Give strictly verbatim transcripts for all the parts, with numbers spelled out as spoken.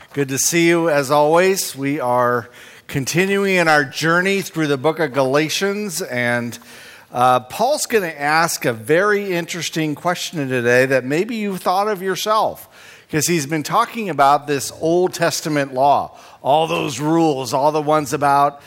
Good to see you as always. We are continuing in our journey through the book of Galatians, and uh, Paul's going to ask a very interesting question today that maybe you've thought of yourself, because he's been talking about this Old Testament law, all those rules, all the ones about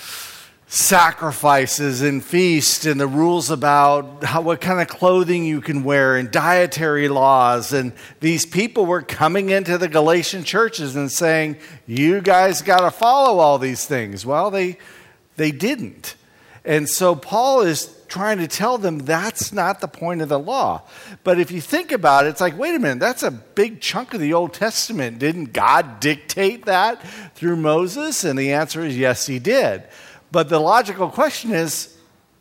sacrifices and feasts and the rules about how, what kind of clothing you can wear and dietary laws. And these people were coming into the Galatian churches and saying, you guys got to follow all these things. Well, they they didn't. And so Paul is trying to tell them that's not the point of the law. But if you think about it, it's like, wait a minute, that's a big chunk of the Old Testament. Didn't God dictate that through Moses? And the answer is yes, he did. But the logical question is,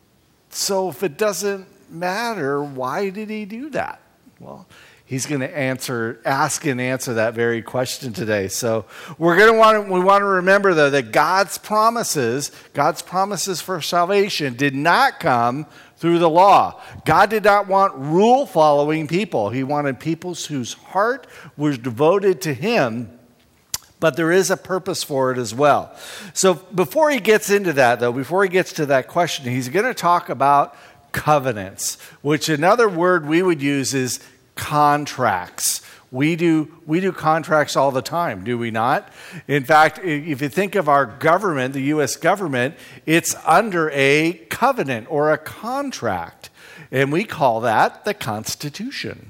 so if it doesn't matter, why did he do that? Well, he's going to answer, ask and answer that very question today. So we're going to want to, we want to remember, though, that God's promises, God's promises for salvation did not come through the law. God did not want rule-following people. He wanted people whose heart was devoted to him. But there is a purpose for it as well. So before he gets into that, though, before he gets to that question, he's going to talk about covenants, which another word we would use is contracts. We do we do contracts all the time, do we not? In fact, if you think of our government, the U S government, it's under a covenant or a contract. And we call that the Constitution.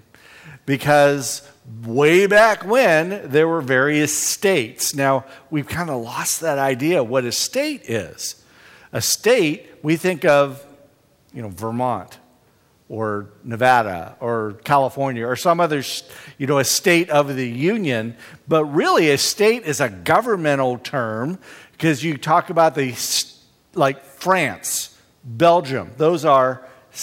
Because way back when, there were various states. Now, we've kind of lost that idea of what a state is. A state, we think of, you know, Vermont or Nevada or California or some other, you know, a state of the union. But really, a state is a governmental term because you talk about the, like France, Belgium, those are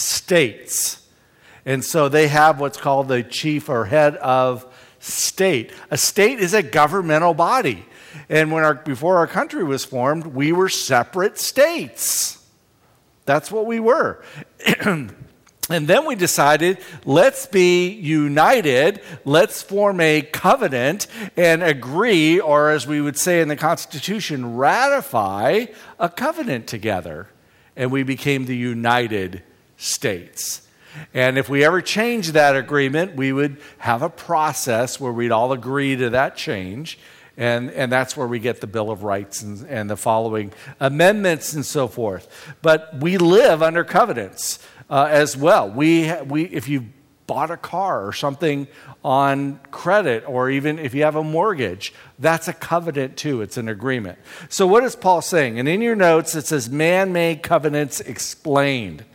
states. And so they have what's called the chief or head of state. A state is a governmental body. And when our, before our country was formed, we were separate states. That's what we were. And then we decided, let's be united, let's form a covenant and agree, or as we would say in the Constitution, ratify a covenant together. And we became the United States. And if we ever changed that agreement, we would have a process where we'd all agree to that change. And, and that's where we get the Bill of Rights and, and the following amendments and so forth. But we live under covenants uh, as well. We, we, if you bought a car or something on credit, or even if you have a mortgage, that's a covenant too. It's an agreement. So what is Paul saying? And in your notes, it says, man-made covenants explained.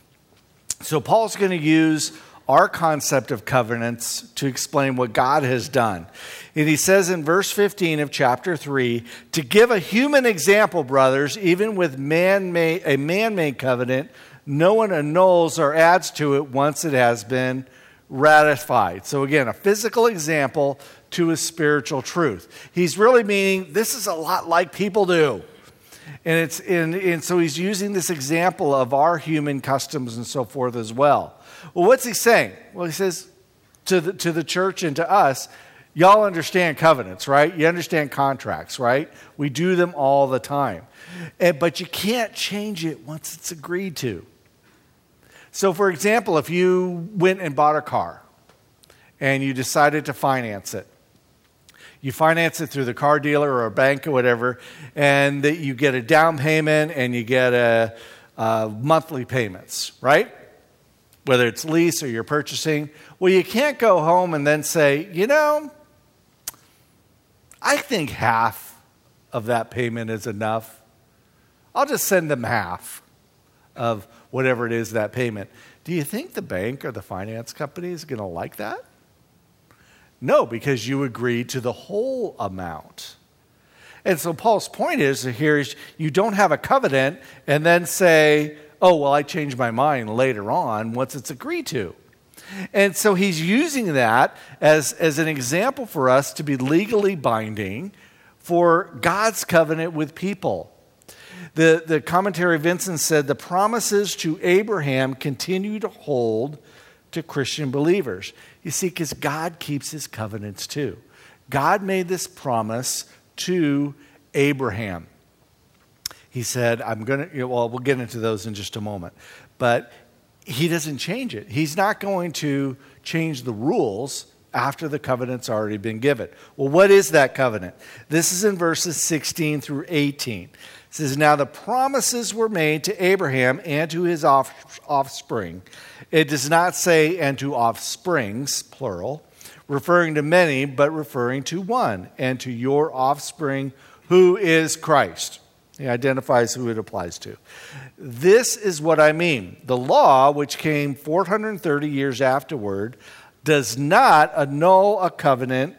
So Paul's going to use our concept of covenants to explain what God has done. And he says in verse fifteen of chapter three, to give a human example, brothers, even with man-made, a man-made covenant, no one annuls or adds to it once it has been ratified. So again, a physical example to a spiritual truth. He's really meaning this is a lot like people do. And it's and, and so he's using this example of our human customs and so forth as well. Well, what's he saying? Well, he says to the, to the church and to us, y'all understand covenants, right? You understand contracts, right? We do them all the time. And, but you can't change it once it's agreed to. So, for example, if you went and bought a car and you decided to finance it, you finance it through the car dealer or a bank or whatever, and that you get a down payment and you get a, a monthly payments, right? Whether it's lease or you're purchasing. Well, you can't go home and then say, you know, I think half of that payment is enough. I'll just send them half of whatever it is, that payment. Do you think the bank or the finance company is going to like that? No, because you agreed to the whole amount. And so Paul's point is here is you don't have a covenant and then say, oh, well, I changed my mind later on once it's agreed to. And so he's using that as, as an example for us to be legally binding for God's covenant with people. The, the commentary Vincent said the promises to Abraham continue to hold to Christian believers. You see, because God keeps his covenants too. God made this promise to Abraham. He said, I'm going to, well, we'll get into those in just a moment. But he doesn't change it. He's not going to change the rules after the covenant's already been given. Well, what is that covenant? This is in verses sixteen through eighteen. It says, now the promises were made to Abraham and to his off- offspring. It does not say, and to offsprings, plural, referring to many, but referring to one, and to your offspring, who is Christ. He identifies who it applies to. This is what I mean. The law, which came four hundred thirty years afterward, does not annul a covenant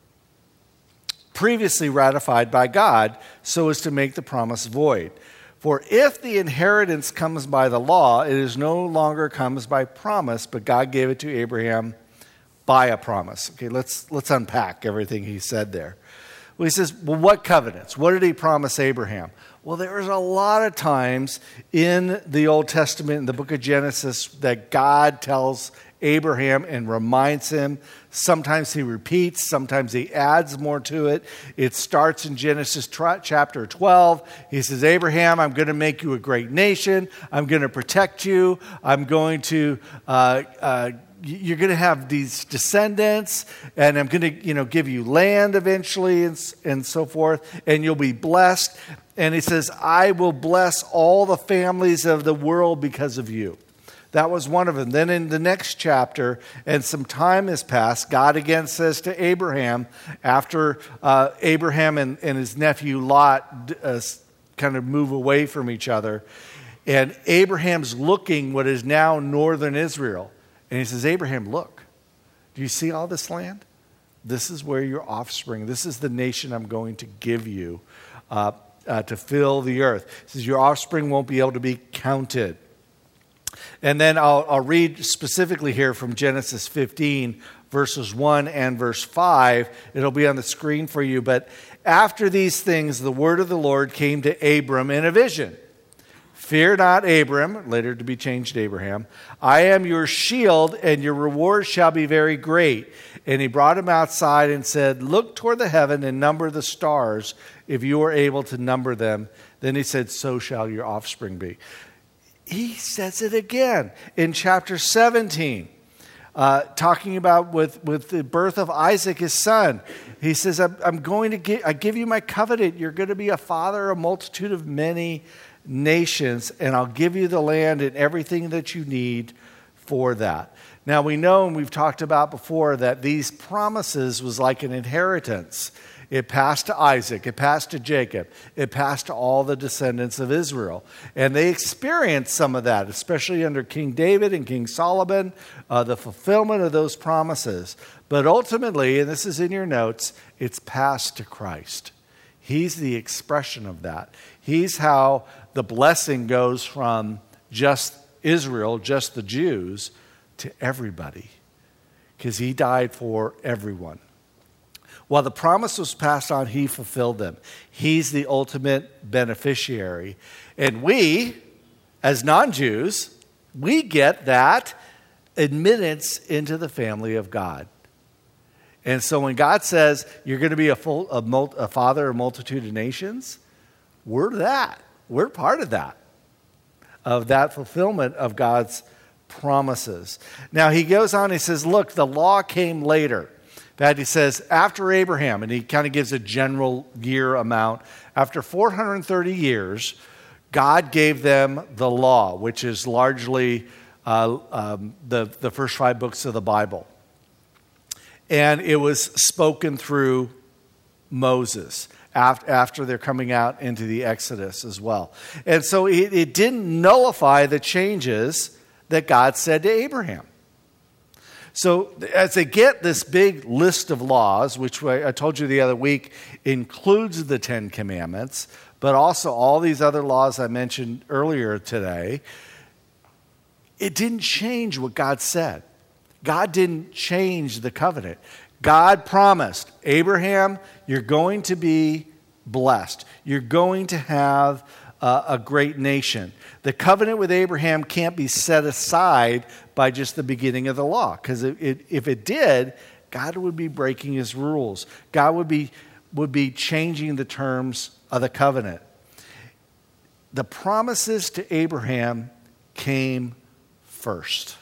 previously ratified by God so as to make the promise void. For if the inheritance comes by the law, it is no longer comes by promise, but God gave it to Abraham by a promise. Okay, let's let's unpack everything he said there. Well, he says, well, what covenants? What did he promise Abraham? Well, there's a lot of times in the Old Testament, in the book of Genesis, that God tells Abraham and reminds him. Sometimes he repeats, sometimes he adds more to it. It starts in Genesis chapter twelve. He says, Abraham, I'm going to make you a great nation. I'm going to protect you. I'm going to... Uh, uh, You're going to have these descendants, and I'm going to, you know, give you land eventually, and, and so forth, and you'll be blessed. And he says, I will bless all the families of the world because of you. That was one of them. Then in the next chapter, and some time has passed, God again says to Abraham, after uh, Abraham and, and his nephew Lot uh, kind of move away from each other, and Abraham's looking what is now northern Israel. And he says, Abraham, look, do you see all this land? This is where your offspring, this is the nation I'm going to give you uh, uh, to fill the earth. He says, your offspring won't be able to be counted. And then I'll, I'll read specifically here from Genesis fifteen, verses one and verse five. It'll be on the screen for you. But after these things, the word of the Lord came to Abram in a vision. Fear not, Abram, later to be changed Abraham. I am your shield, and your reward shall be very great. And he brought him outside and said, look toward the heaven and number the stars, if you are able to number them. Then he said, so shall your offspring be. He says it again in chapter seventeen, uh, talking about with, with the birth of Isaac, his son. He says, I'm, I'm going to give, I give you my covenant. You're going to be a father, a multitude of many nations, and I'll give you the land and everything that you need for that. Now we know, and we've talked about before, that these promises was like an inheritance. It passed to Isaac, it passed to Jacob, it passed to all the descendants of Israel. And they experienced some of that, especially under King David and King Solomon, uh, the fulfillment of those promises. But ultimately, and this is in your notes, it's passed to Christ. He's the expression of that. He's how the blessing goes from just Israel, just the Jews, to everybody. Because he died for everyone. While the promise was passed on, he fulfilled them. He's the ultimate beneficiary. And we, as non-Jews, we get that admittance into the family of God. And so when God says you're going to be a, full, a, mul- a father of a multitude of nations, we're that. We're part of that, of that fulfillment of God's promises. Now he goes on, he says, look, the law came later. In fact, he says, after Abraham, and he kind of gives a general year amount, after four hundred thirty years, God gave them the law, which is largely uh, um, the, the first five books of the Bible. And it was spoken through Moses after, after they're coming out into the Exodus as well. And so it, it didn't nullify the changes that God said to Abraham. So as they get this big list of laws, which I told you the other week includes the Ten Commandments, but also all these other laws I mentioned earlier today, it didn't change what God said. God didn't change the covenant. God promised, Abraham, you're going to be blessed. You're going to have uh, a great nation. The covenant with Abraham can't be set aside by just the beginning of the law, because it, it, if it did, God would be breaking his rules. God would be, would be changing the terms of the covenant. The promises to Abraham came first.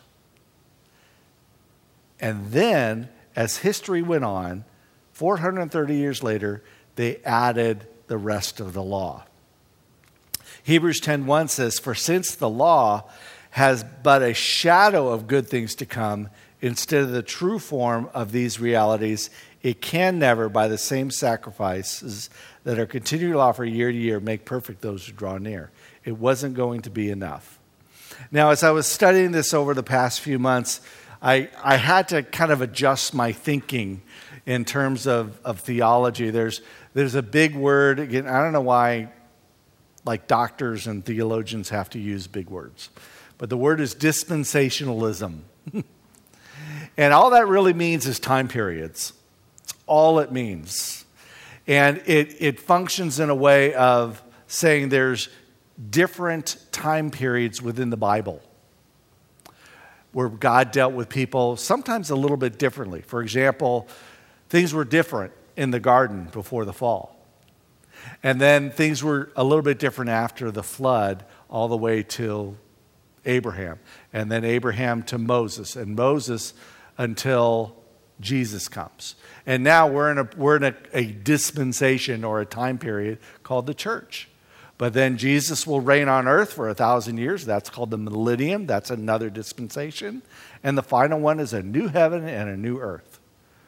And then, as history went on, four hundred thirty years later, they added the rest of the law. Hebrews ten one says, "For since the law has but a shadow of good things to come, instead of the true form of these realities, it can never, by the same sacrifices that are continually offered year to year, make perfect those who draw near." It wasn't going to be enough. Now, as I was studying this over the past few months, I, I had to kind of adjust my thinking in terms of, of theology. There's, there's a big word, again, I don't know why like doctors and theologians have to use big words, but the word is dispensationalism. And all that really means is time periods. It's all it means. And it, it functions in a way of saying there's different time periods within the Bible where God dealt with people sometimes a little bit differently. For example, things were different in the garden before the fall. And then things were a little bit different after the flood all the way till Abraham. And then Abraham to Moses. And Moses until Jesus comes. And now we're in a we're in a, a dispensation or a time period called the church. But then Jesus will reign on earth for a thousand years. That's called the millennium. That's another dispensation. And the final one is a new heaven and a new earth.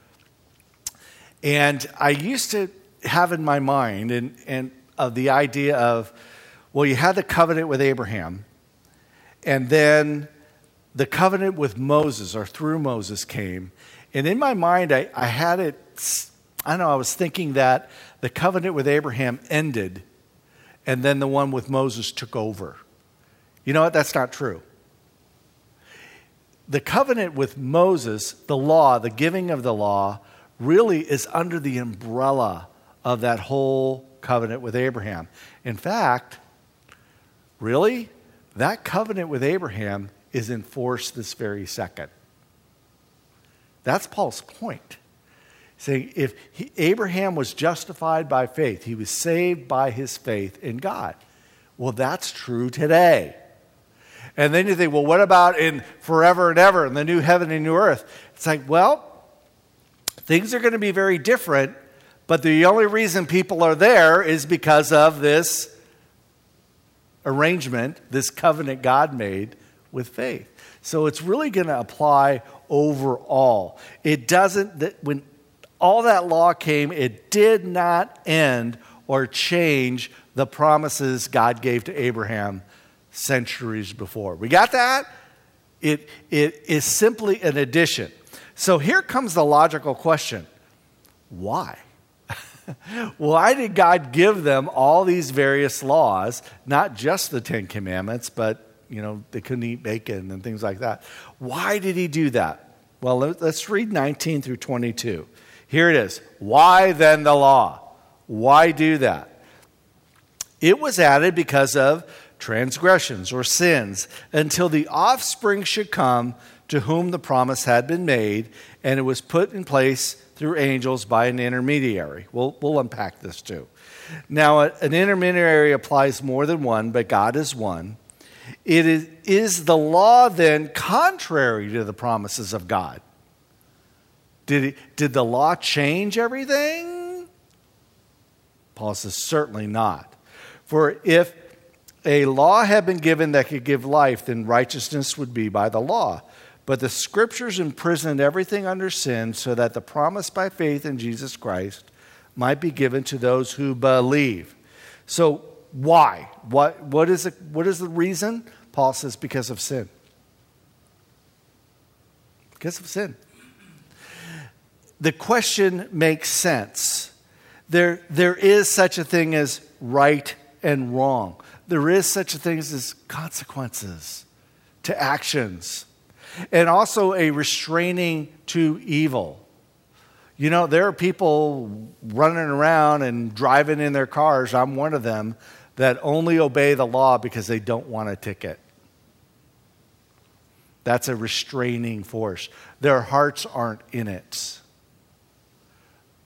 And I used to have in my mind and, and of the idea of, well, you had the covenant with Abraham, and then the covenant with Moses, or through Moses, came. And in my mind, I, I had it, I don't know, I was thinking that the covenant with Abraham ended, and then the one with Moses took over. You know what? That's not true. The covenant with Moses, the law, the giving of the law, really is under the umbrella of that whole covenant with Abraham. In fact, really, that covenant with Abraham is in force this very second. That's Paul's point. Saying if he, Abraham was justified by faith, he was saved by his faith in God. Well, that's true today. And then you think, well, what about in forever and ever in the new heaven and new earth? It's like, well, things are going to be very different, but the only reason people are there is because of this arrangement, this covenant God made with faith. So it's really going to apply overall. It doesn't, that when all that law came, it did not end or change the promises God gave to Abraham centuries before. We got that? It, it is simply an addition. So here comes the logical question. Why? Why did God give them all these various laws, not just the Ten Commandments, but, you know, they couldn't eat bacon and things like that? Why did he do that? Well, let's read nineteen through twenty-two. Here it is. Why then the law? Why do that? It was added because of transgressions or sins until the offspring should come to whom the promise had been made, and it was put in place through angels by an intermediary. We'll, we'll unpack this too. Now, an intermediary applies more than one, but God is one. It is, is the law then contrary to the promises of God? Did, it, did the law change everything? Paul says, certainly not. For if a law had been given that could give life, then righteousness would be by the law. But the Scriptures imprisoned everything under sin so that the promise by faith in Jesus Christ might be given to those who believe. So why? What, what, is, the, what is the reason? Paul says because of sin. Because of sin. The question makes sense. There, there is such a thing as right and wrong. There is such a thing as consequences to actions. And also a restraining to evil. You know, there are people running around and driving in their cars, I'm one of them, that only obey the law because they don't want a ticket. That's a restraining force. Their hearts aren't in it.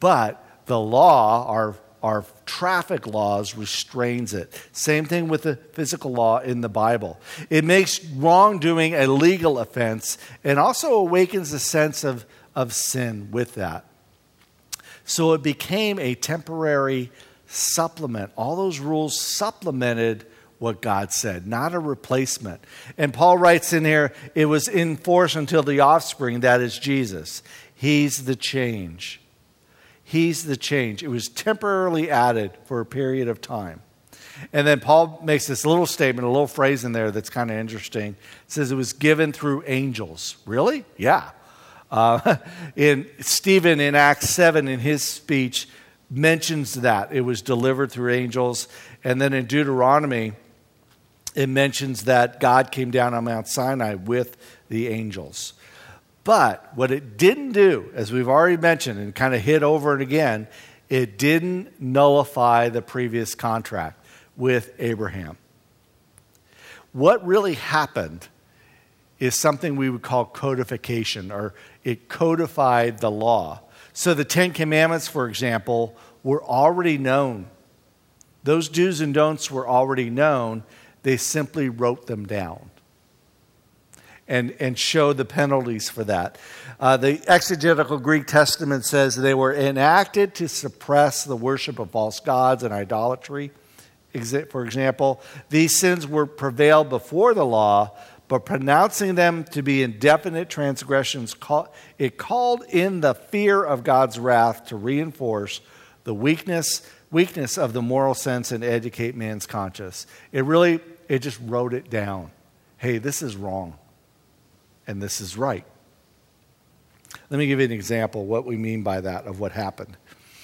But the law, our, our traffic laws, restrains it. Same thing with the physical law in the Bible. It makes wrongdoing a legal offense and also awakens a sense of, of sin with that. So it became a temporary supplement. All those rules supplemented what God said, not a replacement. And Paul writes in here, it was in force until the offspring, that is Jesus. He's the change. He's the change. It was temporarily added for a period of time. And then Paul makes this little statement, a little phrase in there that's kind of interesting. It says it was given through angels. Really? Yeah. Uh, in Stephen in Acts seven, in his speech, mentions that. It was delivered through angels. And then in Deuteronomy, it mentions that God came down on Mount Sinai with the angels. But what it didn't do, as we've already mentioned and kind of hit over and again, it didn't nullify the previous contract with Abraham. What really happened is something we would call codification, or it codified the law. So the Ten Commandments, for example, were already known. Those do's and don'ts were already known. They simply wrote them down and, and showed the penalties for that. Uh, the exegetical Greek Testament says they were enacted to suppress the worship of false gods and idolatry. For example, these sins were prevailed before the law, but pronouncing them to be indefinite transgressions, it called in the fear of God's wrath to reinforce the weakness weakness of the moral sense and educate man's conscience. It really, it just wrote it down. Hey, this is wrong, and this is right. Let me give you an example of what we mean by that, of what happened.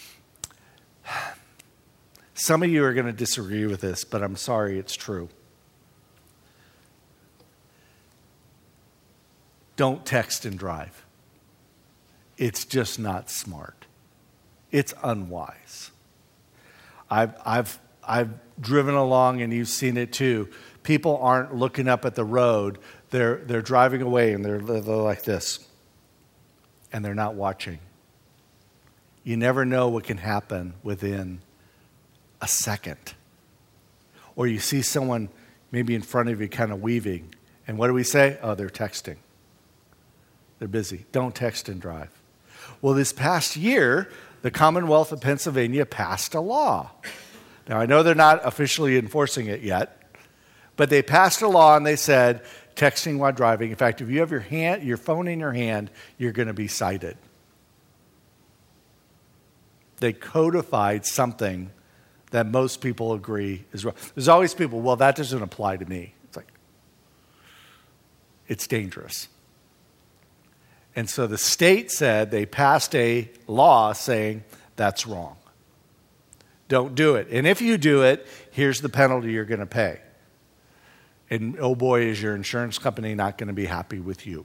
Some of you are going to disagree with this, but I'm sorry, it's true. Don't text and drive. It's just not smart. It's unwise. I've, I've, I've driven along, and you've seen it too. People aren't looking up at the road. They're, they're driving away, and they're, they're like this. And they're not watching. You never know what can happen within a second. Or you see someone maybe in front of you kind of weaving. And what do we say? Oh, they're texting. They're busy. Don't text and drive. Well, this past year, the Commonwealth of Pennsylvania passed a law. Now, I know they're not officially enforcing it yet, but they passed a law and they said, texting while driving. In fact, if you have your hand, your phone in your hand, you're going to be cited. They codified something that most people agree is wrong. There's always people, well, that doesn't apply to me. It's like, it's dangerous. And so the state said, they passed a law saying that's wrong. Don't do it. And if you do it, here's the penalty you're going to pay. And oh boy, is your insurance company not going to be happy with you.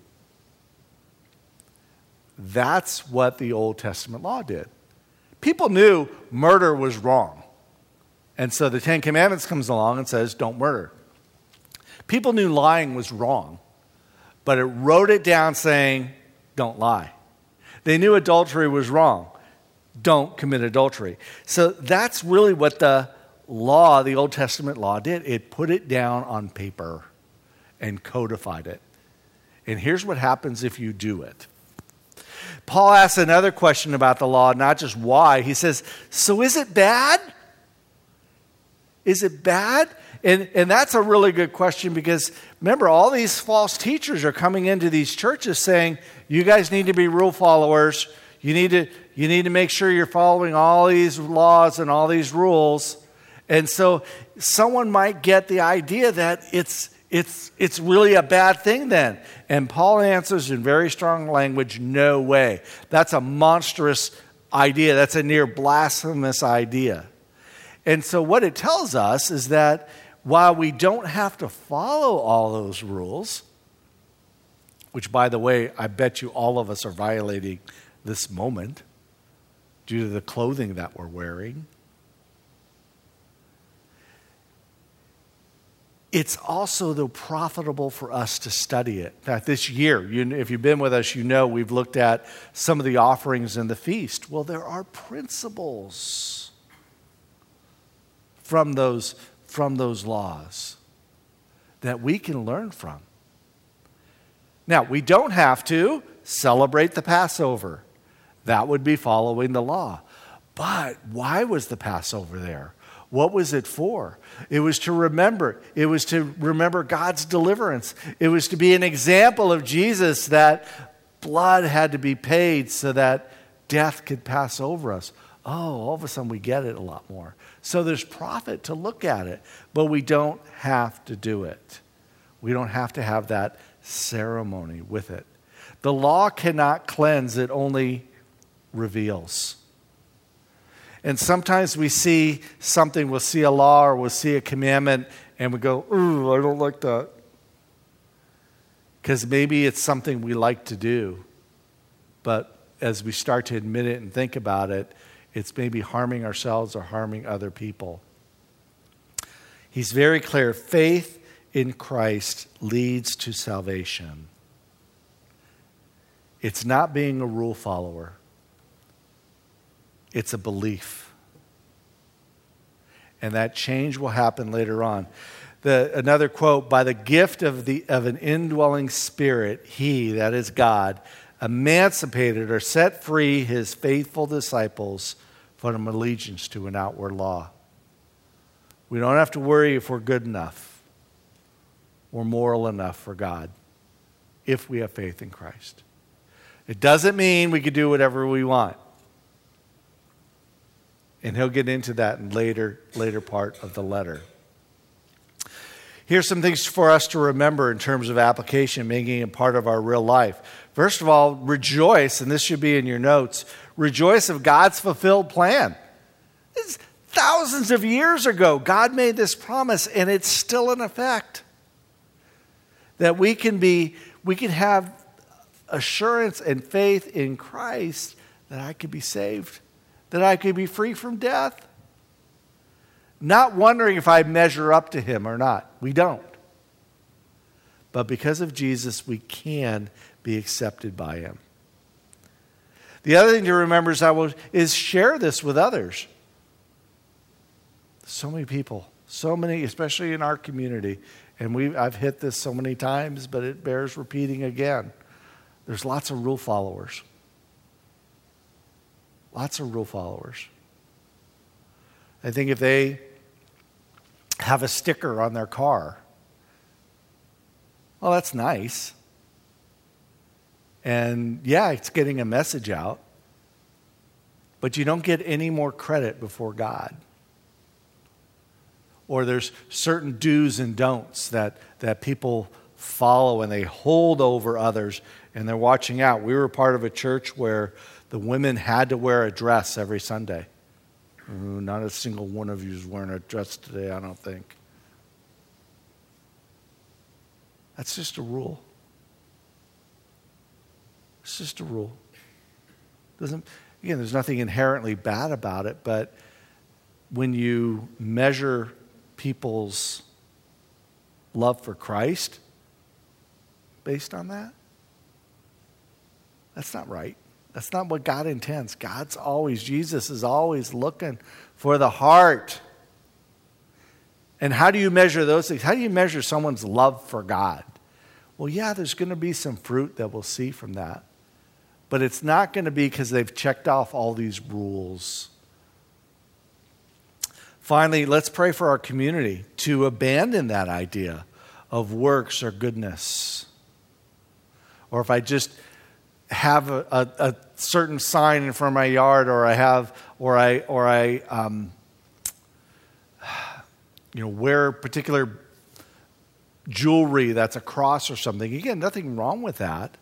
That's what the Old Testament law did. People knew murder was wrong. And so the Ten Commandments comes along and says, don't murder. People knew lying was wrong, but it wrote it down saying, don't lie. They knew adultery was wrong. Don't commit adultery. So that's really what the law, the Old Testament law did. It put it down on paper and codified it. And here's what happens if you do it. Paul asks another question about the law, not just why. He says, so is it bad? Is it bad? And, and that's a really good question, because remember, all these false teachers are coming into these churches saying, you guys need to be rule followers. You need to, you need to make sure you're following all these laws and all these rules. And so someone might get the idea that it's, it's, it's really a bad thing then. And Paul answers in very strong language, no way. That's a monstrous idea. That's a near blasphemous idea. And so what it tells us is that while we don't have to follow all those rules, which, by the way, I bet you all of us are violating this moment due to the clothing that we're wearing, it's also, though, profitable for us to study it. In fact, this year, you, if you've been with us, you know we've looked at some of the offerings in the feast. Well, there are principles from those, from those laws that we can learn from. Now, we don't have to celebrate the Passover. That would be following the law. But why was the Passover there? What was it for? It was to remember. It was to remember God's deliverance. It was to be an example of Jesus, that blood had to be paid so that death could pass over us. Oh, all of a sudden we get it a lot more. So there's profit to look at it, but we don't have to do it. We don't have to have that ceremony with it. The law cannot cleanse, it only reveals. And sometimes we see something, we'll see a law or we'll see a commandment and we go, ooh, I don't like that. Because maybe it's something we like to do. But as we start to admit it and think about it, it's maybe harming ourselves or harming other people. He's very clear. Faith in Christ leads to salvation. It's not being a rule follower. It's a belief. And that change will happen later on. The, another quote, by the gift of, the, of an indwelling spirit, he, that is God, emancipated or set free his faithful disciples from allegiance to an outward law. We don't have to worry if we're good enough or moral enough for God if we have faith in Christ. It doesn't mean we could do whatever we want. And he'll get into that in later, later part of the letter. Here's some things for us to remember in terms of application, making it part of our real life. First of all, rejoice, and this should be in your notes, rejoice of God's fulfilled plan. It's thousands of years ago, God made this promise, and it's still in effect. That we can be, we can have assurance and faith in Christ that I could be saved, that I could be free from death. Not wondering if I measure up to him or not. We don't. But because of Jesus, we can be accepted by him. The other thing to remember is, I will, is share this with others. So many people, so many, especially in our community, and we I've hit this so many times, but it bears repeating again. There's lots of rule followers. Lots of rule followers. I think if they have a sticker on their car, well, that's nice. And yeah, it's getting a message out. But you don't get any more credit before God. Or there's certain do's and don'ts that, that people follow and they hold over others and they're watching out. We were part of a church where the women had to wear a dress every Sunday. Ooh, not a single one of you is wearing a dress today, I don't think. That's just a rule. It's just a rule. Doesn't again, there's nothing inherently bad about it, but when you measure people's love for Christ based on that, that's not right. That's not what God intends. God's always, Jesus is always looking for the heart. And how do you measure those things? How do you measure someone's love for God? Well, yeah, there's going to be some fruit that we'll see from that. But it's not going to be because they've checked off all these rules. Finally, let's pray for our community to abandon that idea of works or goodness. Or if I just have a, a, a certain sign in front of my yard, or I have, or I, or I, um, you know, wear particular jewelry that's a cross or something. Again, nothing wrong with that.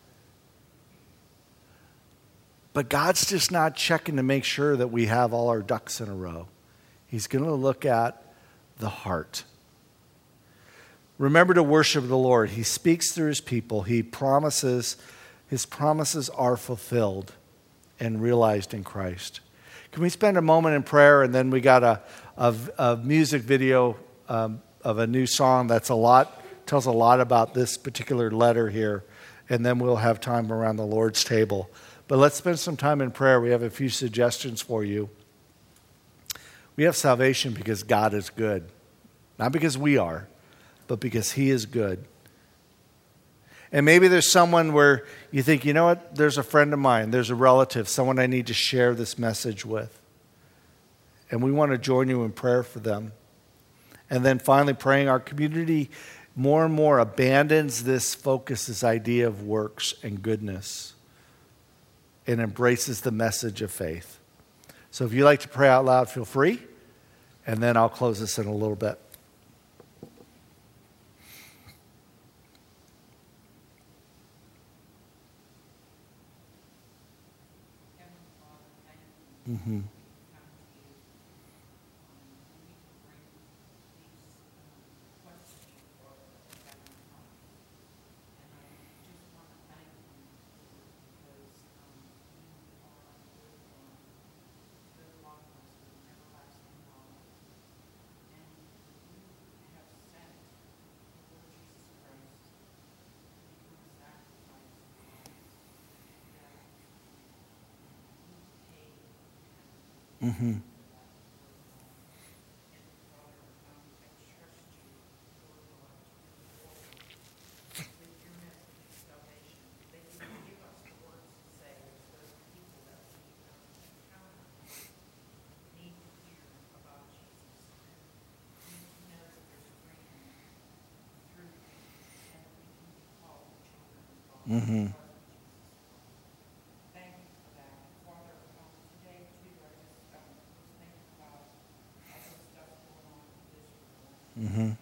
But God's just not checking to make sure that we have all our ducks in a row. He's going to look at the heart. Remember to worship the Lord. He speaks through his people. He promises, his promises are fulfilled and realized in Christ. Can we spend a moment in prayer, and then we got a, a, a music video um, of a new song that's a lot, tells a lot about this particular letter here. And then we'll have time around the Lord's table. But let's spend some time in prayer. We have a few suggestions for you. We have salvation because God is good. Not because we are, but because he is good. And maybe there's someone where you think, you know what, there's a friend of mine, there's a relative, someone I need to share this message with. And we want to join you in prayer for them. And then finally, praying our community more and more abandons this focus, this idea of works and goodness, and embraces the message of faith. So if you'd like to pray out loud, feel free. And then I'll close this in a little bit. Mm-hmm. Mm-hmm. Mm-hmm. Mm-hmm.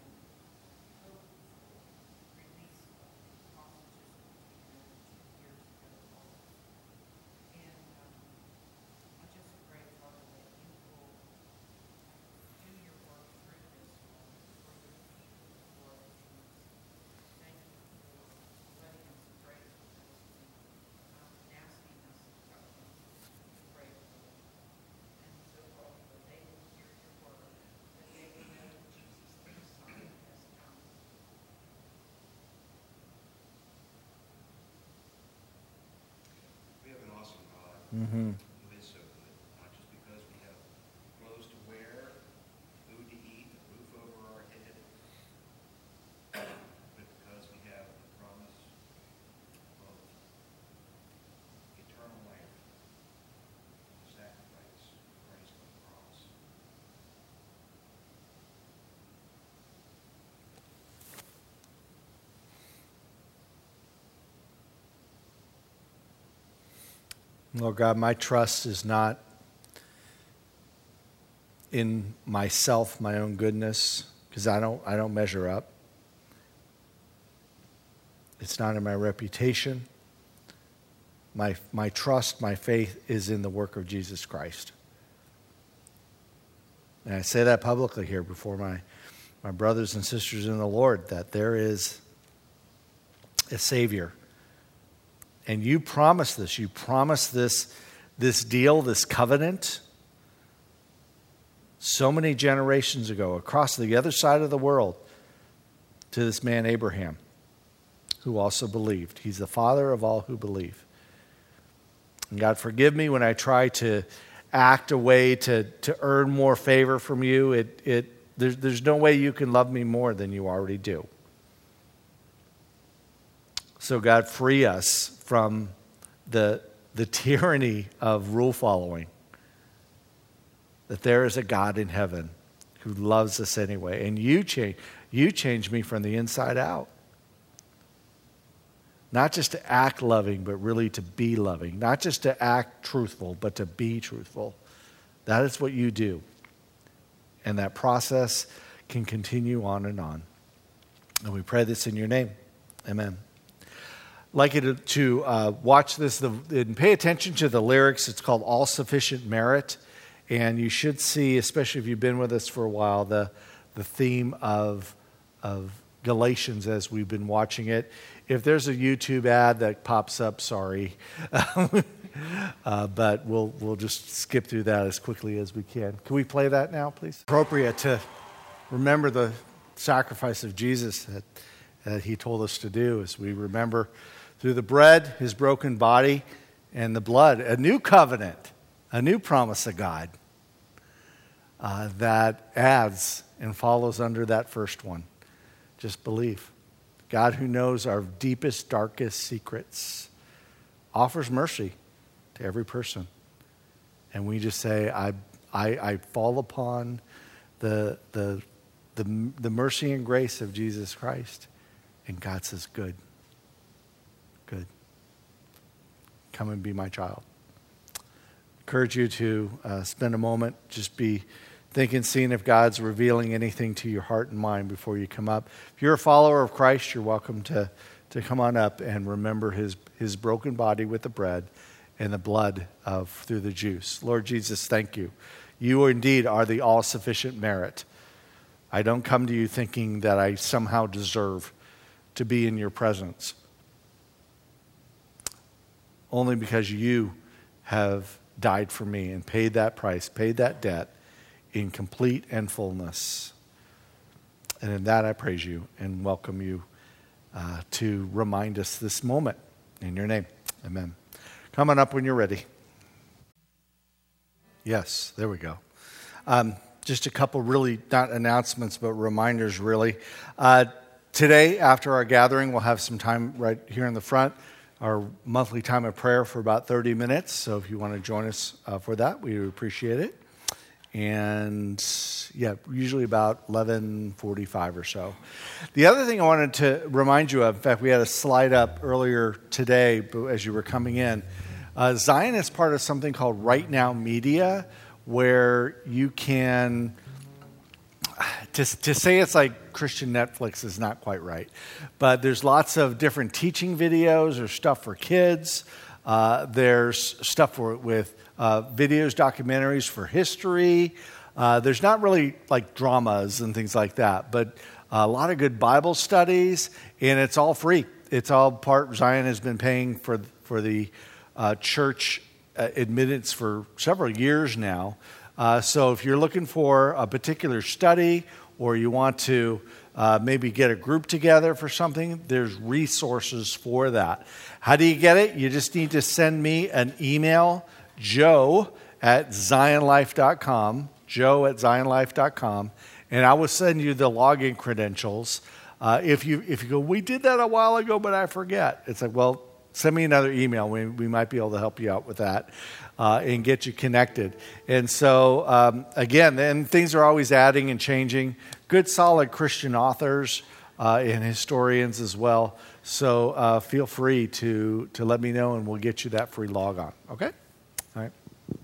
Mm-hmm. Who is so good, not just because we have clothes to wear, food to eat, a roof over our head, but because we have the promise of eternal life, the sacrifice of Christ on the cross. Lord God, my trust is not in myself, my own goodness, because I don't, I don't measure up. It's not in my reputation. My, my trust, my faith is in the work of Jesus Christ. And I say that publicly here before my, my brothers and sisters in the Lord, that there is a Savior. And you promised this. You promised this, this deal, this covenant, so many generations ago, across the other side of the world, to this man Abraham, who also believed. He's the father of all who believe. And God, forgive me when I try to act a way to, to earn more favor from you. It, it, there's, there's no way you can love me more than you already do. So God, free us from the, the tyranny of rule following. That there is a God in heaven who loves us anyway. And you change, you change me from the inside out. Not just to act loving, but really to be loving. Not just to act truthful, but to be truthful. That is what you do. And that process can continue on and on. And we pray this in your name. Amen. I'd like you to, to uh, watch this the, and pay attention to the lyrics. It's called All Sufficient Merit. And you should see, especially if you've been with us for a while, the, the theme of, of Galatians as we've been watching it. If there's a YouTube ad that pops up, sorry. uh, but we'll, we'll just skip through that as quickly as we can. Can we play that now, please? Appropriate to remember the sacrifice of Jesus that, that he told us to do as we remember through the bread, his broken body, and the blood, a new covenant, a new promise of God uh, that adds and follows under that first one. Just believe. God, who knows our deepest, darkest secrets, offers mercy to every person. And we just say, I I, I fall upon the, the, the, the mercy and grace of Jesus Christ. And God says, good. Good. Come and be my child. Encourage you to uh, spend a moment, just be thinking, seeing if God's revealing anything to your heart and mind before you come up. If you're a follower of Christ, you're welcome to, to come on up and remember his, his broken body with the bread and the blood of through the juice. Lord Jesus, thank you. You indeed are the all-sufficient merit. I don't come to you thinking that I somehow deserve to be in your presence. Only because you have died for me and paid that price, paid that debt in complete and fullness. And in that I praise you and welcome you uh, to remind us this moment. In your name, amen. Come on up when you're ready. Yes, there we go. Um, just a couple really, not announcements, but reminders really. Uh, today, after our gathering, we'll have some time right here in the front, our monthly time of prayer for about thirty minutes. So if you want to join us uh, for that, we would appreciate it. And yeah, usually about eleven forty-five or so. The other thing I wanted to remind you of, in fact, we had a slide up earlier today as you were coming in. Uh, Zion is part of something called Right Now Media, where you can, to, to say it's like Christian Netflix is not quite right, but there's lots of different teaching videos or stuff for kids. Uh, there's stuff for, with uh, videos, documentaries for history. Uh, there's not really like dramas and things like that, but a lot of good Bible studies, and it's all free. It's all part, Zion has been paying for, for the Uh, church uh, admittance for several years now. Uh, so if you're looking for a particular study or you want to uh, maybe get a group together for something, there's resources for that. How do you get it? You just need to send me an email, joe at zion life dot com, joe at zion life dot com, and I will send you the login credentials. Uh, if you if you go, we did that a while ago, but I forget. It's like, well, send me another email. We, we might be able to help you out with that uh, and get you connected. And so, um, again, then things are always adding and changing. Good, solid Christian authors uh, and historians as well. So uh, feel free to, to let me know, and we'll get you that free log on. Okay? All right.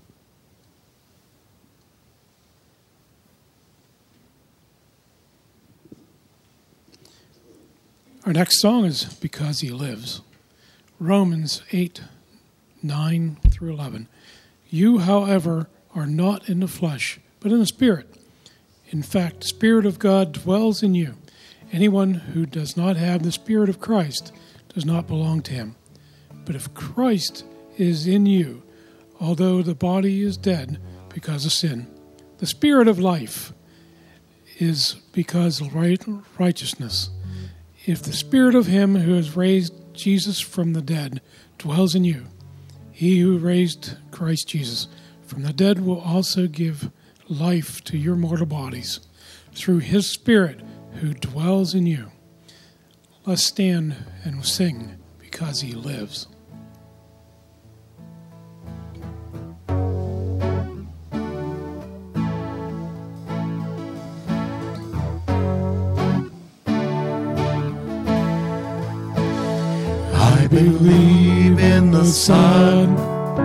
Our next song is Because He Lives. Romans eight, nine through eleven. You, however, are not in the flesh, but in the Spirit. In fact, the Spirit of God dwells in you. Anyone who does not have the Spirit of Christ does not belong to him. But if Christ is in you, although the body is dead because of sin, the Spirit of life is because of right, righteousness. If the Spirit of him who has raised Jesus from the dead dwells in you, he who raised Christ Jesus from the dead will also give life to your mortal bodies through his Spirit who dwells in you. Let's stand and sing Because He Lives. I believe in the Son.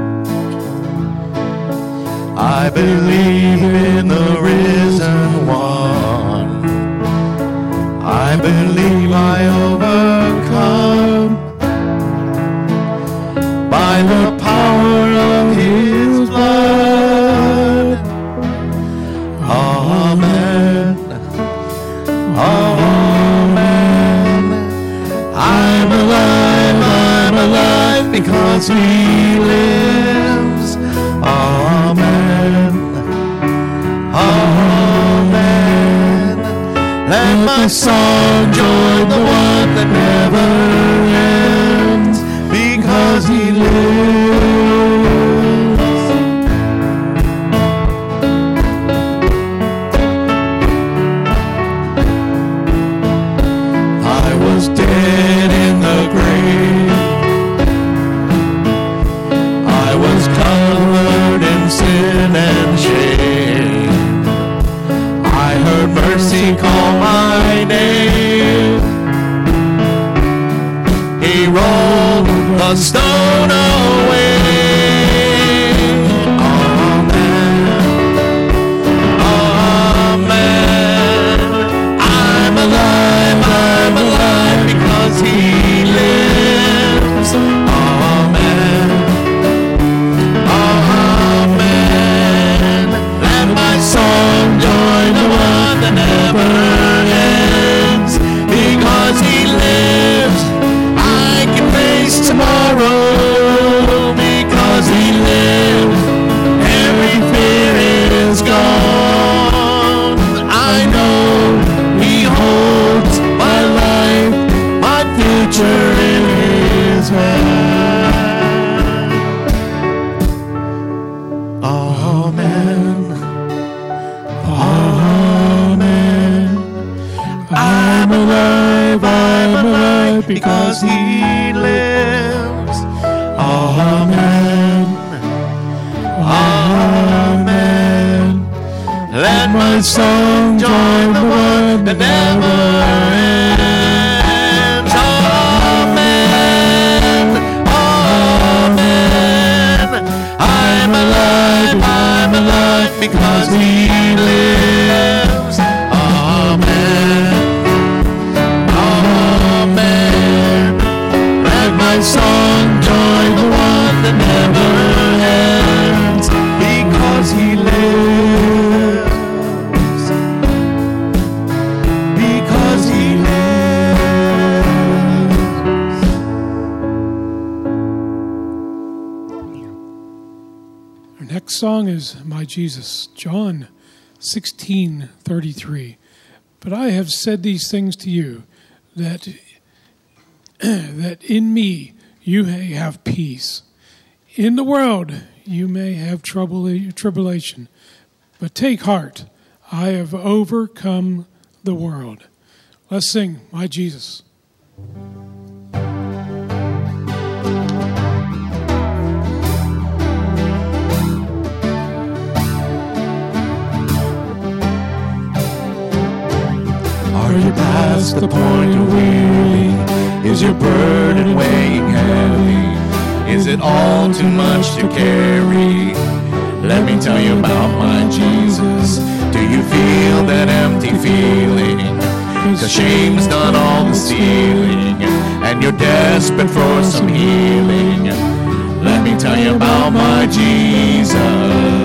I believe in the risen one. I believe I overcome by the power of his blood. Amen. Amen. I'm alive, I'm alive because he lives. Amen. Amen. Let my song join the one that never ends, because he lives. I was dead in the grave. I was covered in sin and shame. I heard mercy call my name. He rolled the stone away. Amen. Amen. I'm alive, I'm alive because he lives. Amen. Amen. Let my song join the one that never ends, because he lives. I can face tomorrow, because he lives. Every fear is gone. I know he holds my life, my future in his hand. Amen. Amen. I'm alive, I'm alive because he lives. Amen. Amen. Let my song join the one that never ends. Amen. Amen. I'm alive, I'm alive because he lives. Amen. Amen. Let my song join the one that never ends, because he lives. Because he lives. Our next song is My Jesus, John sixteen thirty-three. But I have said these things to you, that that in me you may have peace. In the world you may have trouble, tribulation, but take heart, I have overcome the world. Let's sing, My Jesus. Are you past the point of weary? Is your burden weighing heavy? Is it all too much to carry? Let me tell you about my Jesus. Do you feel that empty feeling? Cause shame's done all the stealing, and you're desperate for some healing. Let me tell you about my Jesus.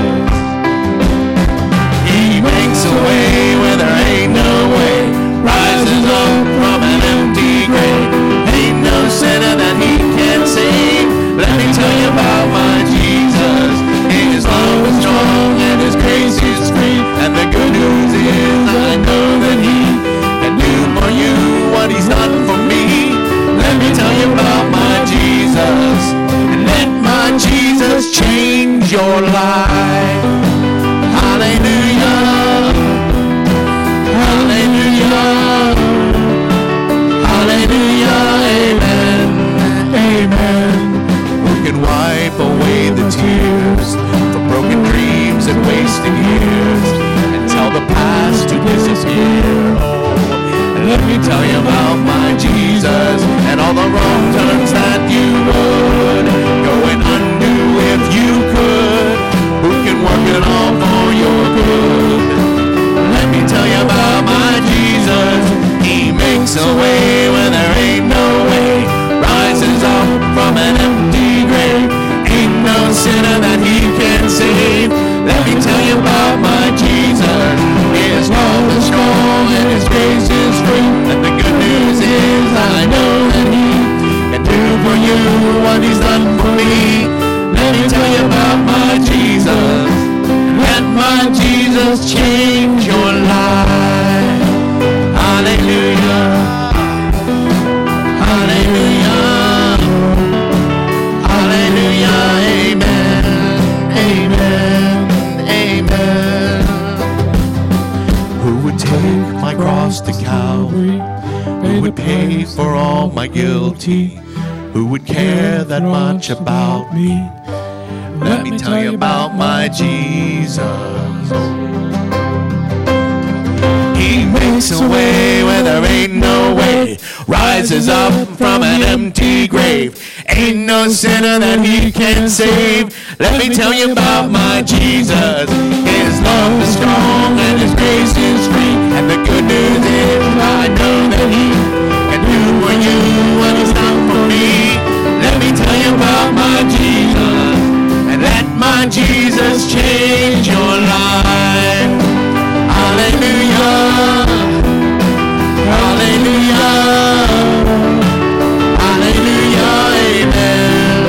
He makes a way where there ain't no way, rises up from an empty grave. Ain't no sinner that he can't save. Let me tell you about my Jesus. His love is strong and his grace is free, and the good news is I know that he can do for you what he's done for me. Let me tell you about my Jesus, and let my Jesus change your life. Hallelujah. Hallelujah. Hallelujah. Amen. Amen. Who can wipe away the tears from broken dreams and wasted years, and tell the past to disappear? Oh, and let me tell you about my Jesus, and all the wrong turns that you would go and undo if you could. Who can work it all for your good? Let me tell you about my Jesus. He makes a way where there ain't no way, rises up from an empty grave. Ain't no sinner that he can save. Let me tell you about my Jesus. His love is strong and his grace is free, and the good news is I know that he can do for you what he's done for me. Let me tell you about my Jesus. Let my Jesus change your life. Who would take my cross to Calvary? Who would pay for all my guilty? Who would care that much about me? Let me tell you about my Jesus. He makes a way where there ain't no way, rises up from an empty grave. Ain't no sinner that he can save. Let me tell you about my Jesus. His love is strong and his grace is free. And the good news is I know that he can do for you what he's done for me. Let me tell you about my Jesus, and let my Jesus change your life. Hallelujah, hallelujah, hallelujah, amen,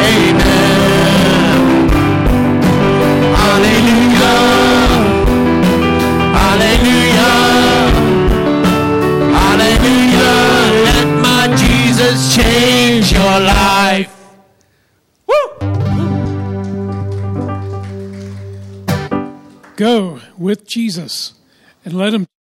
amen. Hallelujah, hallelujah, hallelujah. Let my Jesus change your life. Go with Jesus and let him